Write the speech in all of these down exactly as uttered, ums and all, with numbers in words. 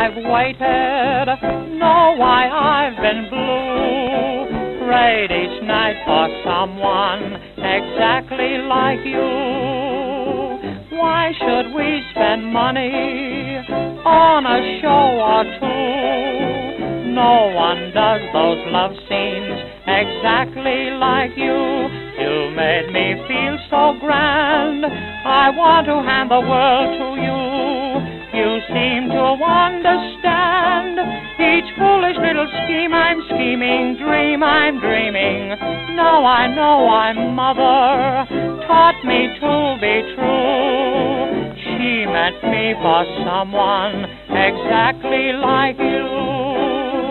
I've waited, know why I've been blue. Prayed each night for someone exactly like you. Why should we spend money on a show or two? No one does those love scenes exactly like you. You made me feel so grand, I want to hand the world to you. You seem to understand each foolish little scheme I'm scheming, dream I'm dreaming. Now I know I'm mother, taught me to be true. She meant me for someone exactly like you.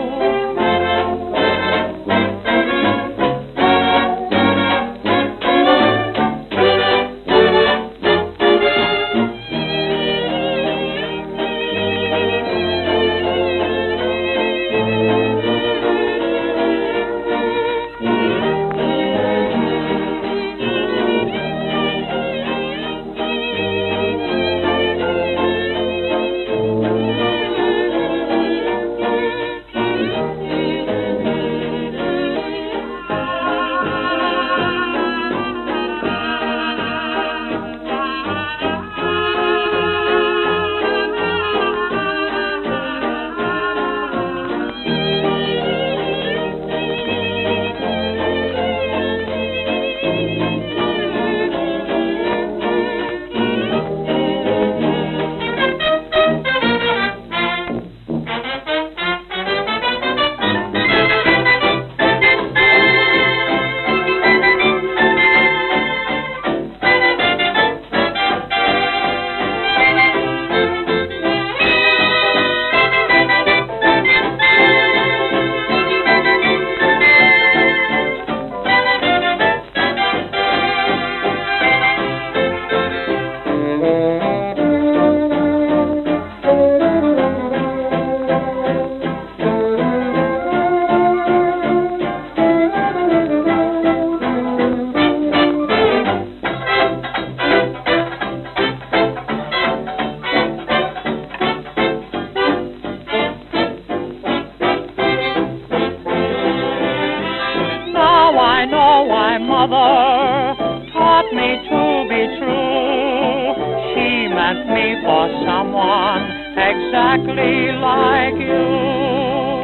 I know why mother taught me to be true. She meant me for someone exactly like you.